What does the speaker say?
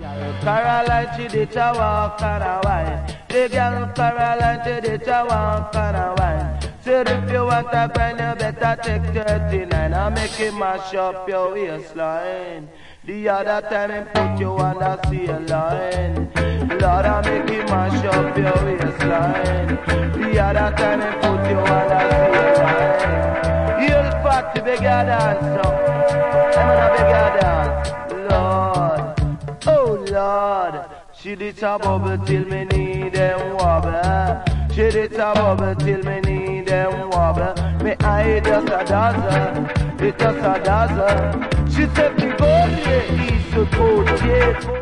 Caroline, she did a walk and a wine. The girl Caroline, she did a walk and a wine. Said if you want a grind, you better take 39 and make it mash up your waistline. The other time he put you on the seal line. Lord, I make it mash up your waistline. The other time he put you on the seal line. You'll fat to beg your dance now. I'm gonna beg your dance. Lord, oh Lord. She did a bubble till me need them wobble. She did a bubble till me need them wobble. Me eye just a dazzle, it just a dazzle. She said me go to the east coast, yeah.